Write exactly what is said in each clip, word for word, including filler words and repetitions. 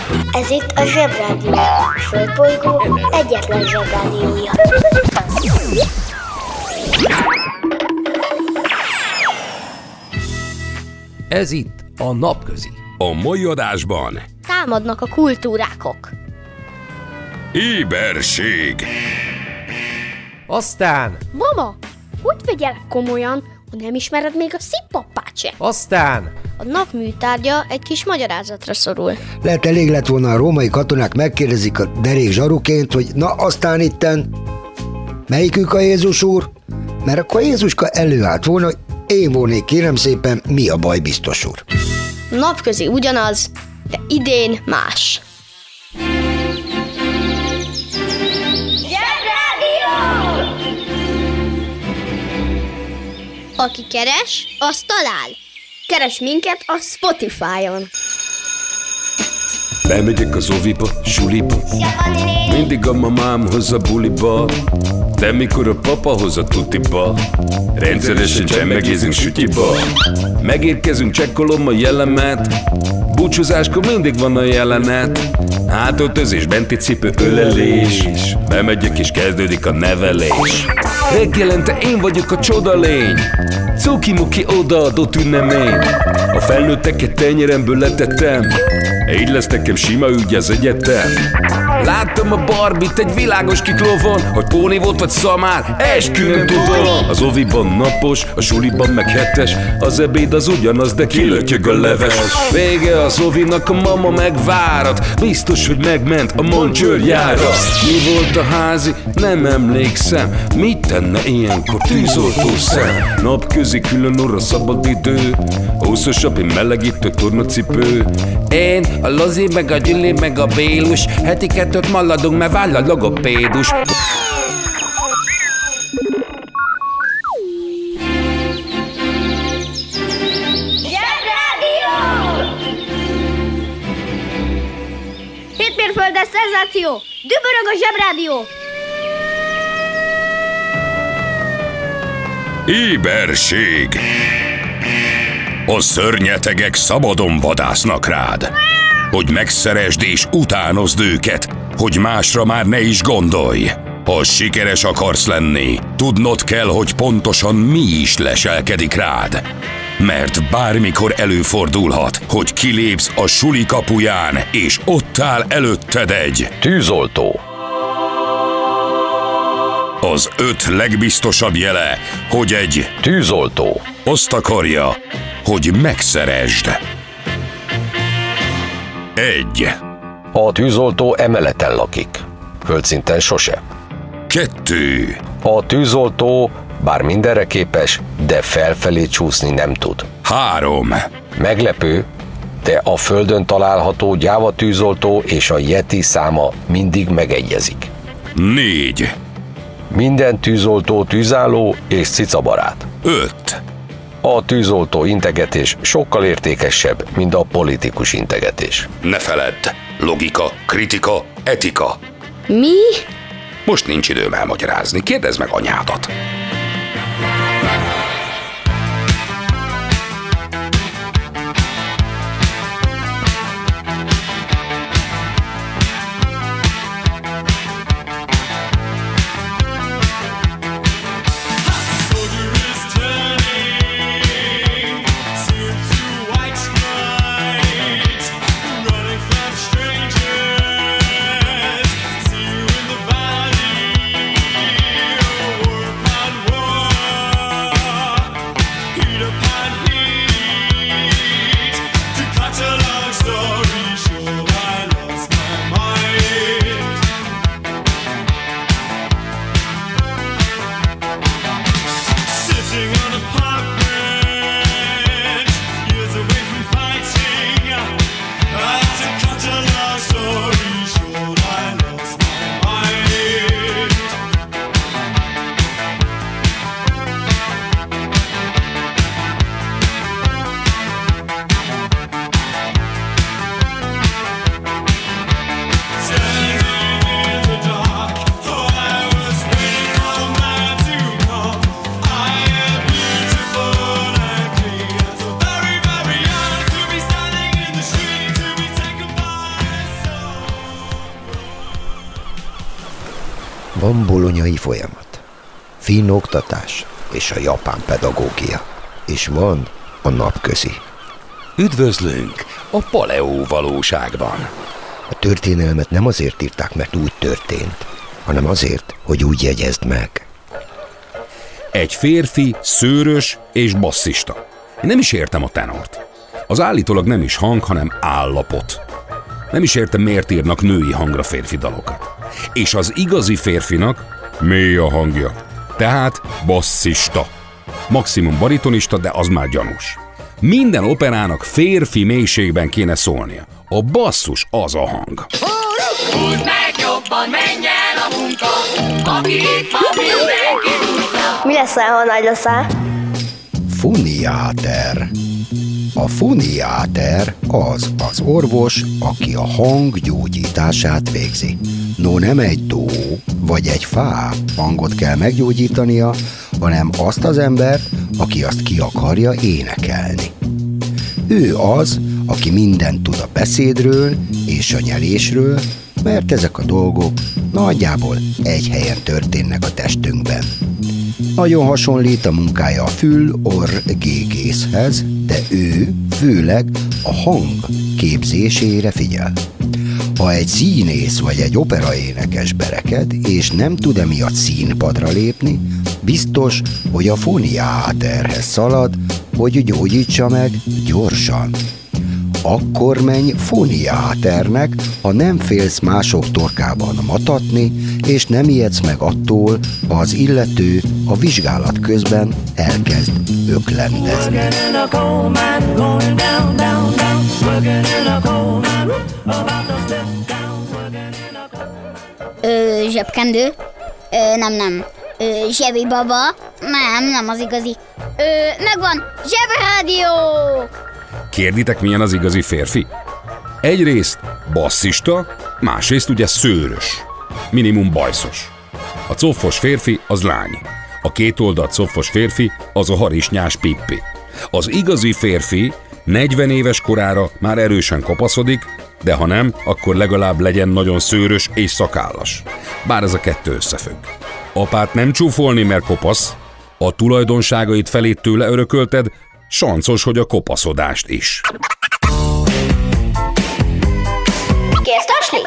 Ez itt a Zsebrádió, a Földbolygó egyetlen Zsebrádiója. Ez itt a Napközi. A mai adásban támadnak a kultúrákok. Éberség. Aztán Mama, hogy vegyelek komolyan, ha nem ismered még a szippappát se? Aztán A nap műtárgya egy kis magyarázatra szorul. Lehet elég lett volna, a római katonák megkérdezik a derék zsaruként, hogy na aztán itten melyikük a Jézus úr? Mert akkor Jézuska előállt volna, hogy én volnék, kérem szépen, mi a baj, biztos úr? Napközi ugyanaz, de idén más. Aki keres, az talál. Keres minket a Spotify-on. Bemegyek az oviba, suliba, mindig a mamám hoz a buliba, de mikor a papa hoz a tutiba, rendszeresen csemmegézünk sütyiba. Megérkezünk, csekkolom a jellemet, búcsúzáskor mindig van a jelenet. Hátöltözés, benti cipő, ölelés, bemegyek és kezdődik a nevelés. Reggelente én vagyok a csodalény, cuki-muki odaadott ünnemény. A felnőtteket tenyeremből letettem, így lesz nekem sima ügy az egyetem. Láttam a Barbit egy világos kiklovon, hogy póni volt vagy szamár, eskü nem tudom. Az oviban napos, a suliban meg hetes, az ebéd az ugyanaz, de kilötyög a leves. Vége az ovinak, a mama megvárat, biztos, hogy megment a Moncsőrjára. Mi volt a házi? Nem emlékszem, mit tenne ilyenkor tűzoltó szem? Napközi külön orra szabad idő, húszosabb, én melegítő tornacipő. Én, a Lozi, meg a Gyüli, meg a Bélus, heti kettőt maladunk, mert váll a logopédus. Hétmérföldes szenzáció! Dübörög a Zsebrádió! Éberség. A szörnyetegek szabadon vadásznak rád, hogy megszeresd és utánozd őket, hogy másra már ne is gondolj. Ha sikeres akarsz lenni, tudnod kell, hogy pontosan mi is leselkedik rád. Mert bármikor előfordulhat, hogy kilépsz a suli kapuján, és ott áll előtted egy tűzoltó. Az öt legbiztosabb jele, hogy egy tűzoltó azt akarja, hogy megszeresd. Egy. A tűzoltó emeleten lakik, földszinten sose. Kettő. A tűzoltó bár mindenre képes, de felfelé csúszni nem tud. Három. Meglepő, de a földön található gyáva tűzoltó és a Yeti száma mindig megegyezik. Négy. Minden tűzoltó tűzálló és cicabarát. Öt. A tűzoltó integetés sokkal értékesebb, mint a politikus integetés. Ne feledd, logika, kritika, etika. Mi? Most nincs időm elmagyarázni, kérdezd meg anyádat. Van bolonyai folyamat, finn oktatás és a japán pedagógia, és van a napközi. Üdvözlünk a paleó valóságban. A történelmet nem azért írták, mert úgy történt, hanem azért, hogy úgy jegyezd meg. Egy férfi, szőrös és basszista. Én nem is értem a tenort. Az állítólag nem is hang, hanem állapot. Nem is értem, miért írnak női hangra férfi dalokat. És az igazi férfinak mély a hangja. Tehát basszista. Maximum baritonista, de az már gyanús. Minden operának férfi mélységben kéne szólnia. A basszus az a hang. Húzd meg jobban, menj el a munka, aki itt van, mindenki húzza. Mi leszel, ha nagy leszel? Foniáter. A foniáter az az orvos, aki a hang gyógyítását végzi. No, nem egy tó vagy egy fá hangot kell meggyógyítania, hanem azt az embert, aki azt ki akarja énekelni. Ő az, aki mindent tud a beszédről és a nyelésről, mert ezek a dolgok nagyjából egy helyen történnek a testünkben. Nagyon hasonlít a munkája a fül-orr-gégészhez, de ő főleg a hang képzésére figyel. Ha egy színész vagy egy operaénekes bereked, és nem tud emiatt színpadra lépni, biztos, hogy a foniáterhez szalad, hogy gyógyítsa meg gyorsan. Akkor menj foniáternek, ha nem félsz mások torkában matatni, és nem ijedsz meg attól, ha az illető a vizsgálat közben elkezd öklendezni. Ö, zsebkendő? Ö, nem, nem. Ö, zsebi baba? Nem, nem az igazi. Ö, megvan! Zsebrádió! Kérditek, milyen az igazi férfi? Egyrészt basszista, másrészt ugye szőrös. Minimum bajszos. A coffos férfi az lány. A kétoldalt coffos férfi az a harisnyás Pippi. Az igazi férfi negyven éves korára már erősen kopaszodik, de ha nem, akkor legalább legyen nagyon szőrös és szakállas. Bár ez a kettő összefügg. Apát nem csúfolni, mert kopasz, a tulajdonságait felét tőle örökölted, sancos, hogy a kopaszodást is. Kérsz tasni?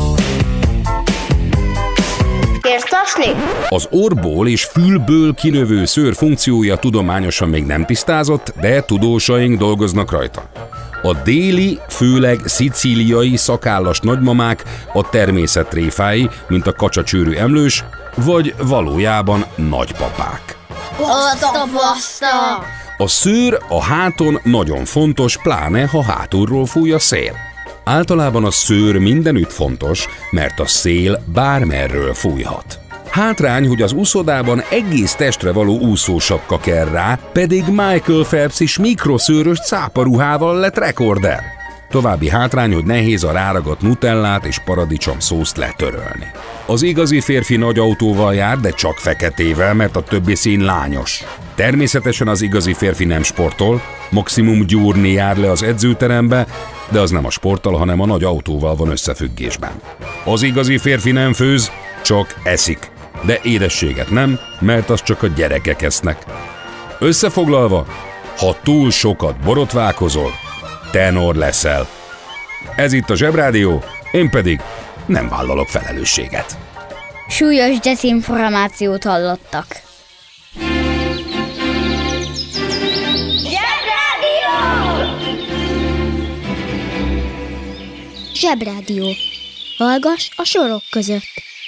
Kérsz tasni? Az orból és fülből kinövő szőr funkciója tudományosan még nem tisztázott, de tudósaink dolgoznak rajta. A déli, főleg szicíliai szakállas nagymamák a természet tréfái, mint a kacsacsőrű emlős, vagy valójában nagypapák. Baszta-baszta! A szőr a háton nagyon fontos, pláne ha hátulról fúj a szél. Általában a szőr mindenütt fontos, mert a szél bármerről fújhat. Hátrány, hogy az úszodában egész testre való úszósapka kell rá, pedig Michael Phelps is mikroszőrös cáparuhával lett rekorder. További hátrány, hogy nehéz a ráragadt nutellát és paradicsom szószt letörölni. Az igazi férfi nagy autóval jár, de csak feketével, mert a többi szín lányos. Természetesen az igazi férfi nem sportol, maximum gyúrni jár le az edzőterembe, de az nem a sporttal, hanem a nagy autóval van összefüggésben. Az igazi férfi nem főz, csak eszik. De édességet nem, mert az csak a gyerekek esznek. Összefoglalva, ha túl sokat borotválkozol, tenor leszel. Ez itt a Zsebrádió, én pedig nem vállalok felelősséget. Súlyos dezinformációt hallottak. Zsebrádió! Zsebrádió. Hallgass a sorok között.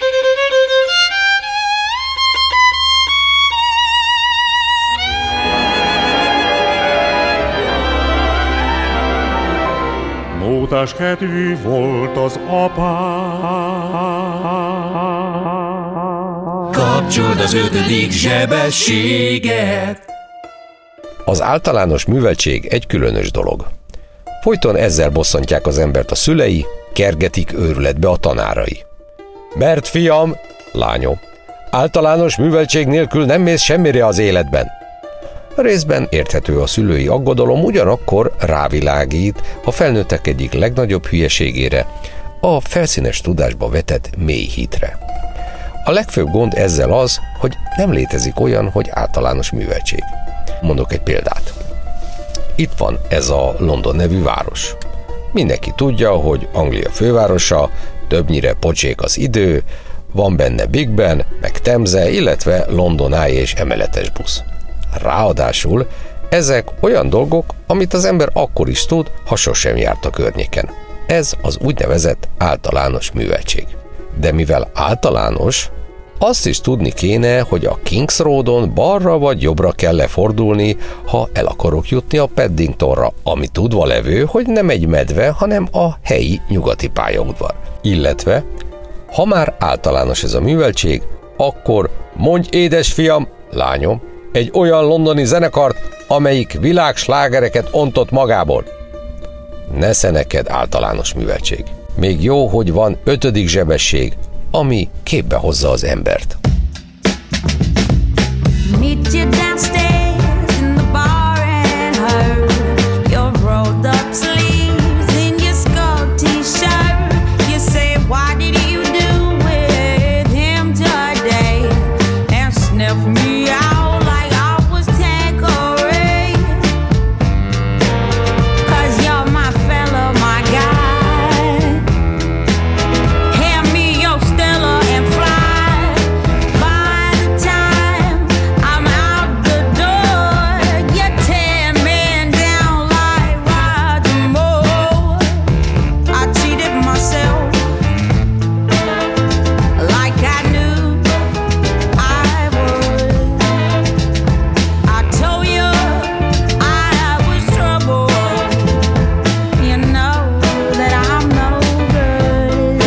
Mótás kedvű volt az apám. Kapcsold az ötödik zsebességet. Az általános műveltség egy különös dolog. Folyton ezzel bosszantják az embert a szülei, kergetik őrületbe a tanárai. Mert fiam, lányom, általános műveltség nélkül nem mész semmire az életben. Részben érthető a szülői aggodalom, ugyanakkor rávilágít a felnőttek egyik legnagyobb hülyeségére, a felszínes tudásba vetett mély hitre. A legfőbb gond ezzel az, hogy nem létezik olyan, hogy általános műveltség. Mondok egy példát. Itt van ez a London nevű város. Mindenki tudja, hogy Anglia fővárosa, többnyire pocsék az idő, van benne Big Ben, meg Temze, illetve London Eye és emeletes busz. Ráadásul ezek olyan dolgok, amit az ember akkor is tud, ha sosem járt a környéken. Ez az úgynevezett általános műveltség. De mivel általános, azt is tudni kéne, hogy a Kings Roadon balra vagy jobbra kell lefordulni, ha el akarok jutni a Paddingtonra, ami tudva levő, hogy nem egy medve, hanem a helyi nyugati pályaudvar. Illetve, ha már általános ez a műveltség, akkor mondj édes fiam, lányom, egy olyan londoni zenekart, amelyik világslágereket ontott magából. Nesze neked általános műveltség. Még jó, hogy van ötödik zsebesség, ami képbe hozza az embert. Meet you downstairs in the bar and her your rolled up sleeves in your skull t-shirt. You say, what did you do with him today? And sniff me out like I was Tanqueray. Cause you're my fella, my guy. Hand me your Stella and fly. By the time I'm out the door, you're ten men down like Roger Moore. I cheated myself like I knew I would. I told you I was trouble. You know that I'm no good.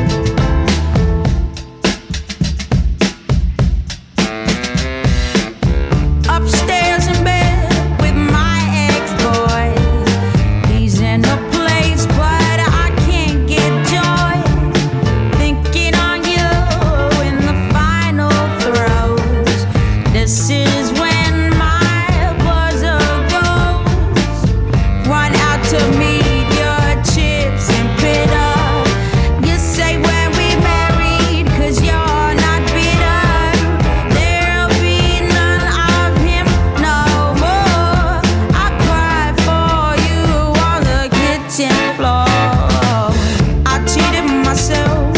Upstairs in bed with my ex-boy. He's in a place, but I can't get joy. Thinking on you in the final throes. This is when my buzzer goes. Run out to meet your chips and pit up. You say when we married, cause you're not bitter. There'll be none of him no more. I cried for you on the kitchen floor. I cheated myself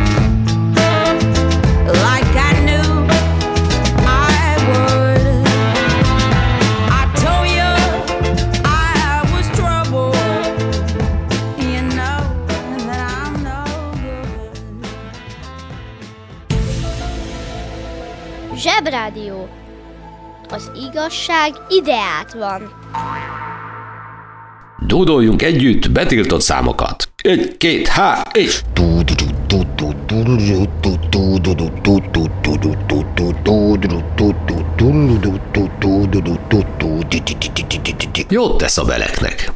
like I knew I would. I told you I was trouble. You know that I'm no good. Zsebrádió. Az igazság ideát van. Dúdoljunk együtt betiltott számokat. Egy, két, há, és... Jót tesz a beleknek.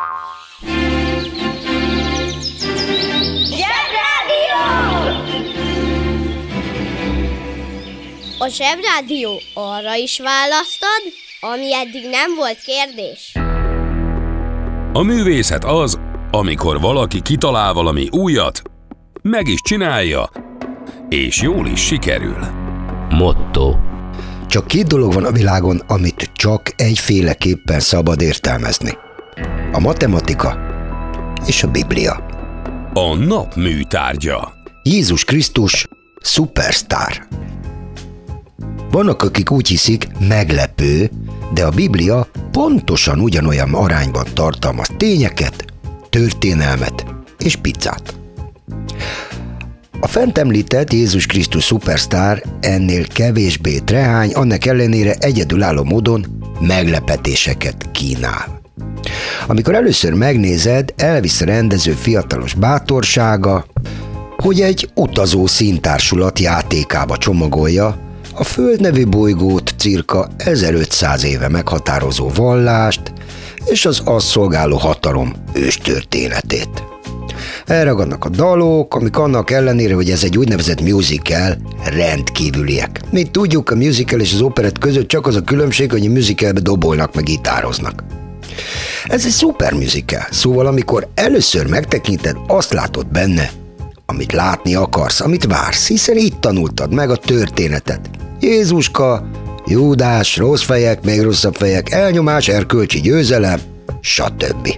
A Zsebrádió arra is választad, ami eddig nem volt kérdés. A művészet az, amikor valaki kitalál valami újat, meg is csinálja, és jól is sikerül. Motto. Csak két dolog van a világon, amit csak egyféleképpen szabad értelmezni. A matematika és a Biblia. A nap műtárgya. Jézus Krisztus szupersztár. Vannak, akik úgy hiszik, meglepő, de a Biblia pontosan ugyanolyan arányban tartalmaz tényeket, történelmet és pizzát. A fent említett Jézus Krisztus szupersztár ennél kevésbé trehány, annak ellenére egyedülálló módon meglepetéseket kínál. Amikor először megnézed, elvisz a rendező fiatalos bátorsága, hogy egy utazó színtársulat játékába csomagolja a Föld nevű bolygót cirka ezerötszáz éve meghatározó vallást és az azt szolgáló hatalom őstörténetét. Elragadnak a dalok, amik annak ellenére, hogy ez egy úgynevezett musical, rendkívüliek. Mint tudjuk, a musical és az operett között csak az a különbség, hogy a musicalbe dobolnak meg gitároznak. Ez egy szuper musical, szóval amikor először megtekinted, azt látod benne, amit látni akarsz, amit vársz, hiszen itt tanultad meg a történetet. Jézuska, Júdás, rossz fejek, még rosszabb fejek, elnyomás, erkölcsi győzelem, stb.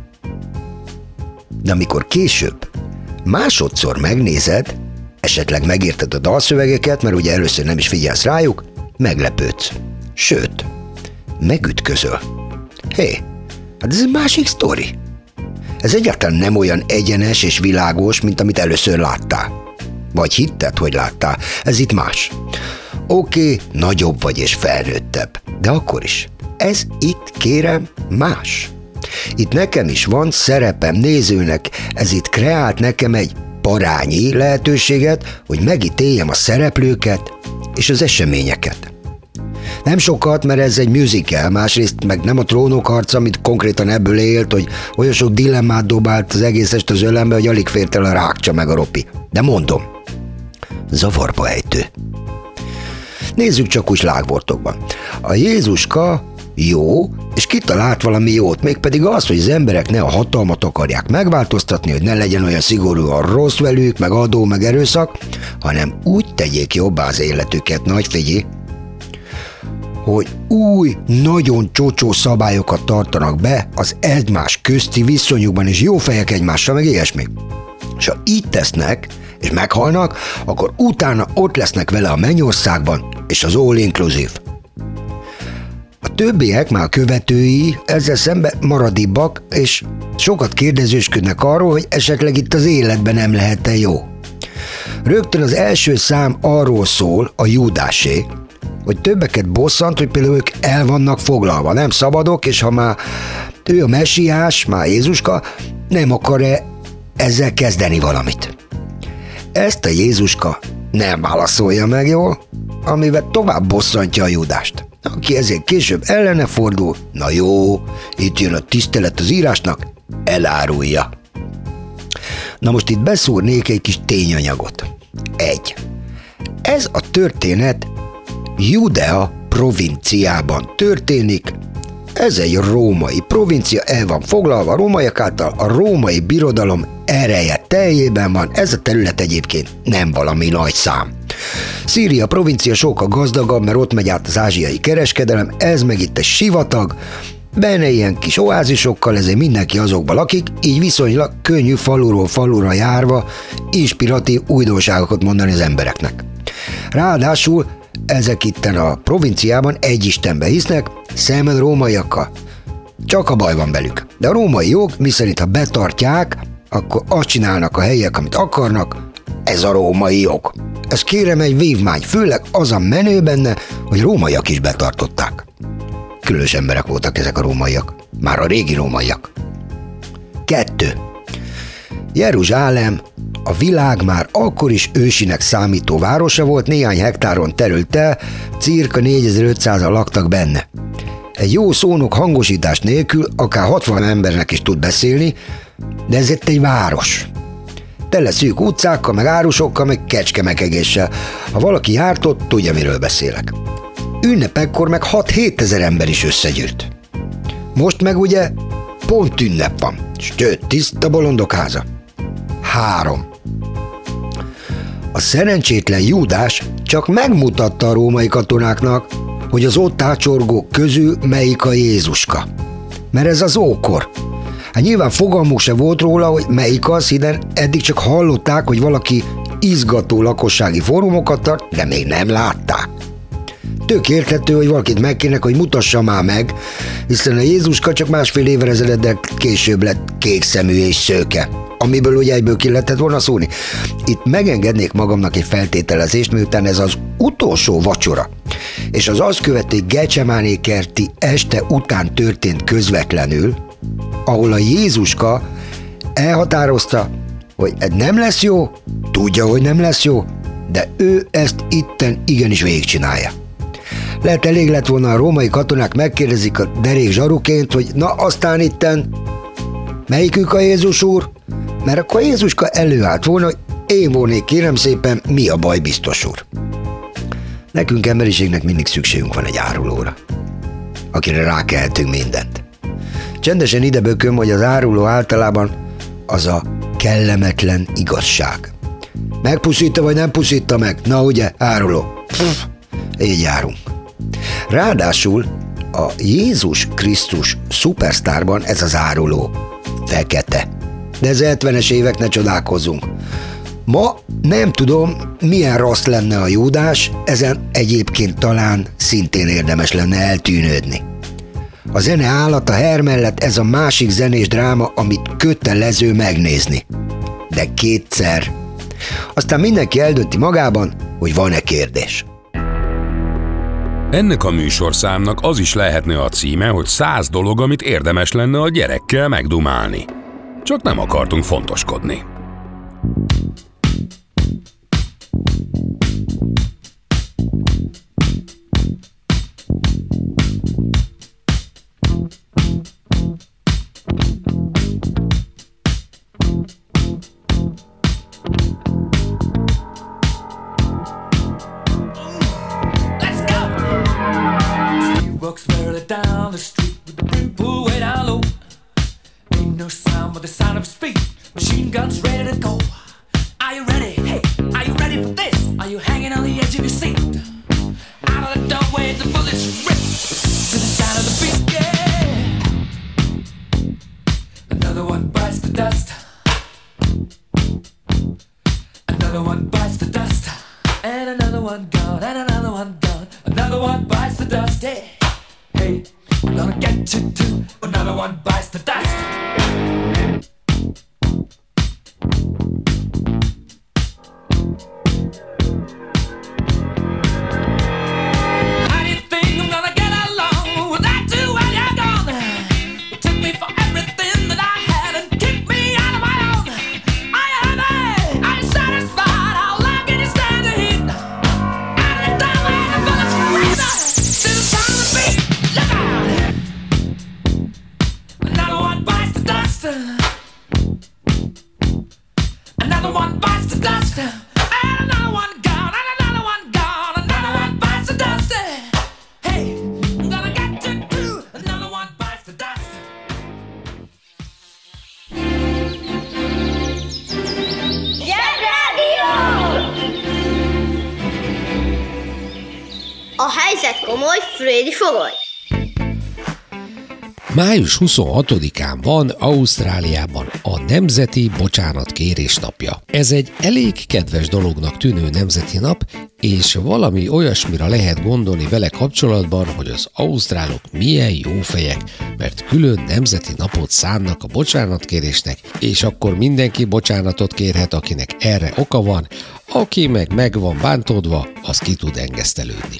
De amikor később másodszor megnézed, esetleg megérted a dalszövegeket, mert ugye először nem is figyelsz rájuk, meglepődsz. Sőt, megütközöl. Hé, hát ez egy másik sztori. Ez egyáltalán nem olyan egyenes és világos, mint amit először láttál. Vagy hitted, hogy láttál. Ez itt más. Oké, okay, nagyobb vagy és felnőttebb, de akkor is. Ez itt, kérem, más. Itt nekem is van szerepem nézőnek, ez itt kreált nekem egy parányi lehetőséget, hogy megítéljem a szereplőket és az eseményeket. Nem sokat, mert ez egy musical, másrészt meg nem a Trónok harca, amit konkrétan ebből élt, hogy olyan sok dilemmát dobált az egész est az ölembe, hogy alig fért el a rákcsa meg a ropi. De mondom, zavarba ejtő. Nézzük csak úgy slágvortokban. A Jézuska jó, és kitalált valami jót, mégpedig az, hogy az emberek ne a hatalmat akarják megváltoztatni, hogy ne legyen olyan szigorúan rossz velük, meg adó, meg erőszak, hanem úgy tegyék jobbá az életüket, nagy figyelj, hogy új, nagyon csocsó szabályokat tartanak be az egymás közti viszonyukban, és jó fejek egymással, meg ilyesmi. És ha így tesznek, és meghalnak, akkor utána ott lesznek vele a mennyországban, és az all inclusive. A többiek, már a követői, ezzel szemben maradibbak, és sokat kérdezősködnek arról, hogy esetleg itt az életben nem lehet-e jó. Rögtön az első szám arról szól, a Júdásé, hogy többeket bosszant, hogy például ők el vannak foglalva, nem szabadok, és ha már ő a messiás, már Jézuska, nem akar-e ezzel kezdeni valamit. Ezt a Jézuska nem válaszolja meg jól, amivel tovább bosszantja a Júdást, aki ezért később ellene fordul, na jó, itt jön a tisztelet az írásnak, elárulja. Na most itt beszúrnék egy kis tényanyagot. Egy. Ez a történet Judea provinciában történik. Ez egy római provincia, el van foglalva a rómaiak által, a római birodalom ereje teljében van, ez a terület egyébként nem valami nagy szám. Szíria provincia sokkal gazdagabb, mert ott megy át az ázsiai kereskedelem, ez meg itt egy sivatag, benne ilyen kis oázisokkal, ezért mindenki azokban lakik, így viszonylag könnyű faluról falura járva inspiratív újdonságokat mondani az embereknek. Ráadásul ezek itten a provinciában egy istenbe hisznek, szemben rómaiakkal. Csak a baj van velük. De a római jog, miszerint ha betartják, akkor azt csinálnak a helyiek, amit akarnak, ez a római jog. Ez kérem egy vívmány, főleg az a menő benne, hogy rómaiak is betartották. Különös emberek voltak ezek a rómaiak, már a régi rómaiak. Kettő. Jeruzsálem a világ már akkor is ősinek számító városa volt, néhány hektáron terült el, cirka négyezer-ötszázan laktak benne. Egy jó szónok hangosítás nélkül akár hatvan embernek is tud beszélni, de ez itt egy város. Tele szűk utcákkal, meg árusokkal, meg kecskemekegéssel. Ha valaki járt ott, tudja, miről beszélek. Ünnepekkor meg hat-hét ezer ember is összegyűlt. Most meg ugye pont ünnep van, sőt, tiszta bolondok háza. Három. A szerencsétlen Júdás csak megmutatta a római katonáknak, hogy az ott ácsorgók közül melyik a Jézuska. Mert ez az ókor. Hát nyilván fogalmuk se volt róla, hogy melyik az, hiszen eddig csak hallották, hogy valaki izgató lakossági fórumokat tart, de még nem látták. Tök érthető, hogy valakit megkérnek, hogy mutassa már meg, hiszen a Jézuska csak másfél évvel ezelőtt később lett kékszemű és szőke, amiből ugye egyből ki lehetett volna szólni. Itt megengednék magamnak egy feltételezést, miután ez az utolsó vacsora, és az azt követő Gecsemáné kerti este után történt közvetlenül, ahol a Jézuska elhatározta, hogy ez nem lesz jó, tudja, hogy nem lesz jó, de ő ezt itten igenis végigcsinálja. Lehet elég lett volna, a római katonák megkérdezik a derék zsaruként, hogy na aztán itten melyikük a Jézus úr? Mert akkor a Jézuska előállt volna, hogy én volnék, kérem szépen, mi a baj, biztos úr. Nekünk emberiségnek mindig szükségünk van egy árulóra, akire rákeltünk mindent. Csendesen idebököm, hogy az áruló általában az a kellemetlen igazság. Megpuszítta vagy nem puszítta meg? Na ugye, áruló. Pff, így járunk. Ráadásul a Jézus Krisztus szupersztárban ez az áruló fekete. De ez hetvenes évek, ne csodálkozzunk. Ma nem tudom, milyen rossz lenne a Júdás, ezen egyébként talán szintén érdemes lenne eltűnődni. A zene állat a her mellett ez a másik zenés dráma, amit kötelező megnézni. De kétszer. Aztán mindenki eldönti magában, hogy van-e kérdés. Ennek a műsorszámnak az is lehetne a címe, hogy száz dolog, amit érdemes lenne a gyerekkel megdumálni. Csak nem akartunk fontoskodni. A helyzet komoly, Freddy fogoly! május huszonhatodikán van Ausztráliában a Nemzeti Bocsánatkérés napja. Ez egy elég kedves dolognak tűnő nemzeti nap, és valami olyasmira lehet gondolni vele kapcsolatban, hogy az ausztrálok milyen jó fejek, mert külön nemzeti napot szánnak a bocsánatkérésnek, és akkor mindenki bocsánatot kérhet, akinek erre oka van, aki meg meg van bántódva, az ki tud engesztelődni.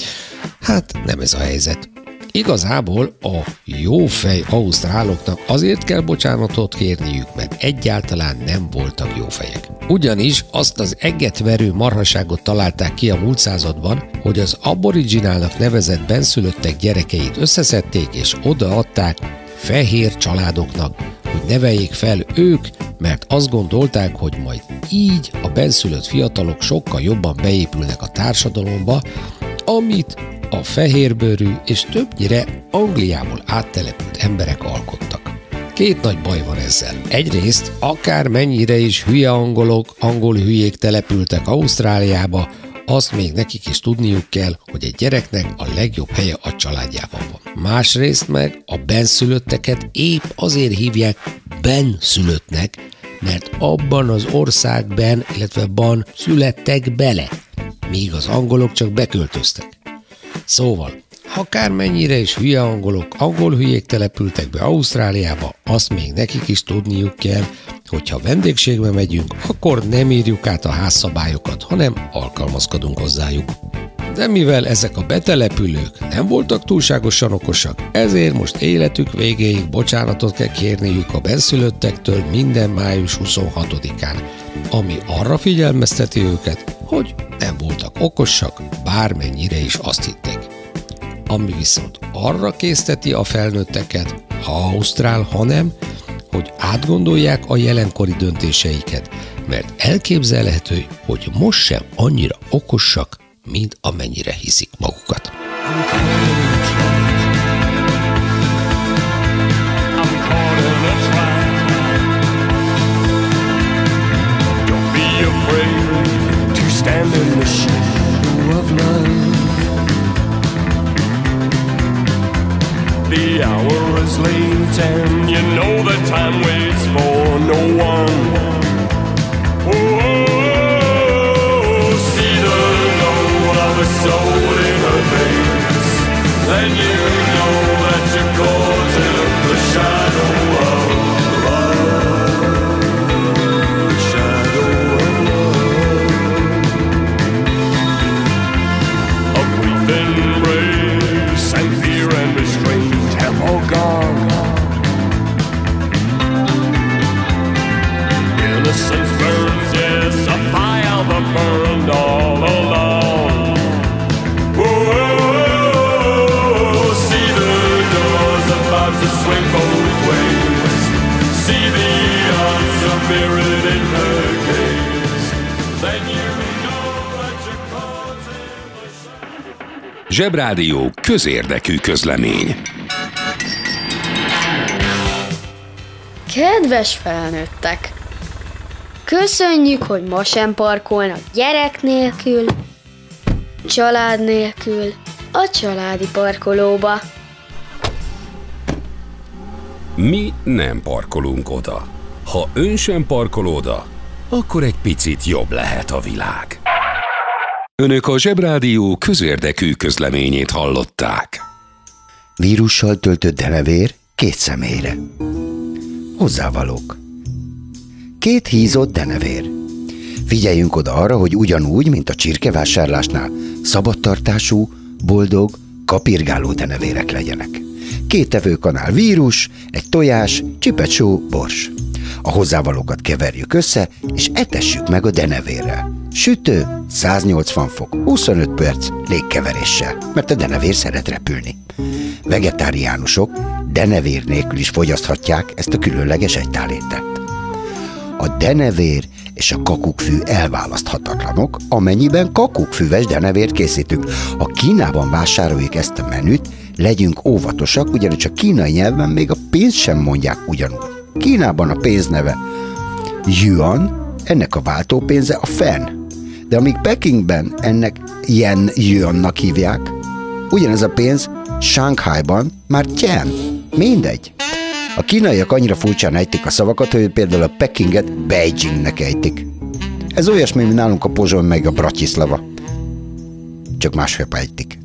Hát nem ez a helyzet. Igazából a jófej ausztráloknak azért kell bocsánatot kérniük, mert egyáltalán nem voltak jófejek. Ugyanis azt az egetverő marhaságot találták ki a múlt században, hogy az aboriginálnak nevezett benszülöttek gyerekeit összeszedték és odaadták fehér családoknak, hogy neveljék fel ők, mert azt gondolták, hogy majd így a benszülött fiatalok sokkal jobban beépülnek a társadalomba, amit a fehérbőrű és többnyire Angliából áttelepült emberek alkottak. Két nagy baj van ezzel. Egyrészt akármennyire is hülye angolok, angol hülyék települtek Ausztráliába, azt még nekik is tudniuk kell, hogy egy gyereknek a legjobb helye a családjában van. Másrészt meg a benszülötteket épp azért hívják benszülöttnek, mert abban az országban, illetve ban születtek bele, míg az angolok csak beköltöztek. Szóval, akármennyire is hülye angolok, angol hülyék települtek be Ausztráliába, azt még nekik is tudniuk kell, hogy ha vendégségbe megyünk, akkor nem írjuk át a házszabályokat, hanem alkalmazkodunk hozzájuk. De mivel ezek a betelepülők nem voltak túlságosan okosak, ezért most életük végéig bocsánatot kell kérniük a benszülöttektől minden május huszonhatodikán, ami arra figyelmezteti őket, hogy nem voltak okosak, bármennyire is azt hitték. Ami viszont arra készteti a felnőtteket, ha ausztrál, ha nem, hogy átgondolják a jelenkori döntéseiket, mert elképzelhető, hogy most sem annyira okosak, mint amennyire hiszik magukat. Don't be afraid. stand in the shadow of love. The hour is late and you know the time waits for no one. Oh, see the load of a soul in her face, then you know that you're caught in the shadow of love. The shadow of love. A brief embrace and fear and restraint have all gone. Innocence burns, yes, a fire that burned all along. Oh, see the doors about to swing both ways. See the answer mirrored in her gaze. Then you know that you're caught in the shadow. Zsebrádió közérdekű közlemény. Kedves felnőttek! Köszönjük, hogy ma sem parkolnak gyerek nélkül, család nélkül, a családi parkolóba. Mi nem parkolunk oda. Ha ön sem parkol oda, akkor egy picit jobb lehet a világ. Önök a Zsebrádió közérdekű közleményét hallották. Vírussal töltött denevér két személyre. Hozzávalók. Két hízott denevér. Figyeljünk oda arra, hogy ugyanúgy, mint a csirkevásárlásnál, szabadtartású, boldog, kapirgáló denevérek legyenek. Két evőkanál vírus, egy tojás, csipetsó, bors. A hozzávalókat keverjük össze, és etessük meg a denevérrel. Sütő, száznyolcvan fok, huszonöt perc légkeveréssel, mert a denevér szeret repülni. Vegetáriánusok denevér nélkül is fogyaszthatják ezt a különleges egytálételt. A denevér és a kakukkfű elválaszthatatlanok, amennyiben kakukkfüves denevért készítünk. Ha Kínában vásároljuk ezt a menüt, legyünk óvatosak, ugyanis a kínai nyelven még a pénzt sem mondják ugyanúgy. Kínában a pénz neve yuan, ennek a váltópénze a fenn. De amíg Pekingben ennek yen yuannak hívják, ugyanez a pénz Shanghaiban már tyen. Mindegy. A kínaiak annyira furcsán ejtik a szavakat, hogy például a Pekinget Beijingnek ejtik. Ez olyasmi, mint nálunk a Pozsony meg a Bratislava. Csak másképp ejtik.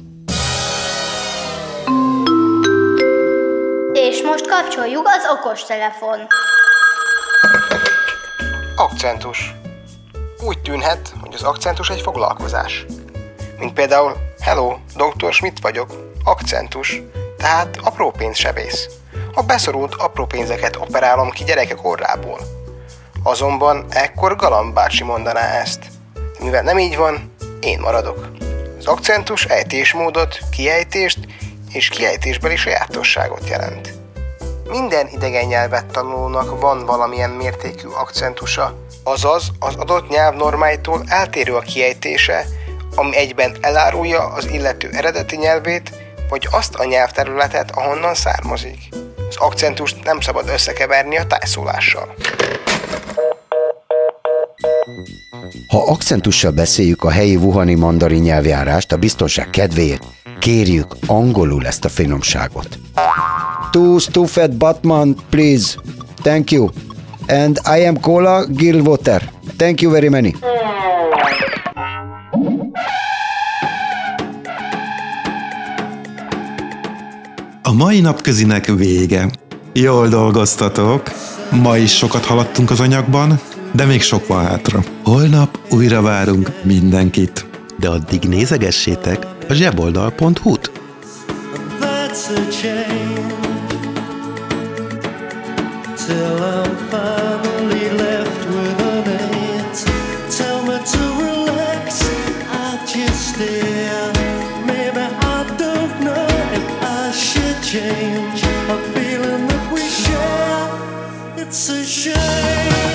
És most kapcsoljuk az okostelefon. Akcentus. Úgy tűnhet, hogy az akcentus egy foglalkozás. Mint például, hello, doktor Schmidt vagyok, akcentus, tehát apró pénzsebész. A beszorult apró pénzeket operálom ki gyerekek orrából. Azonban ekkor Galamb bácsi mondaná ezt. Mivel nem így van, én maradok. Az akcentus ejtésmódot, kiejtést és kiejtésbeli sajátosságot jelent. Minden idegen nyelvet tanulónak van valamilyen mértékű akcentusa, azaz az adott nyelv normáitól eltérő a kiejtése, ami egyben elárulja az illető eredeti nyelvét, vagy azt a nyelvterületet, ahonnan származik. Az akcentust nem szabad összekeverni a tájszólással. Ha akcentussal beszéljük a helyi wuhani mandarin nyelvjárást, a biztonság kedvéért kérjük angolul ezt a finomságot. Two stuffed Batman, please. Thank you. And I am cola gill water. Thank you very many. A mai napközinek vége. Jól dolgoztatok. Ma is sokat haladtunk az anyagban, de még sok van hátra. Holnap újra várunk mindenkit. De addig nézegessétek a zseboldal pont hu-t. Till I'm finally left with an eight. Tell me to relax, I just stare. Maybe I don't know if I should change a feeling that we share. It's a shame.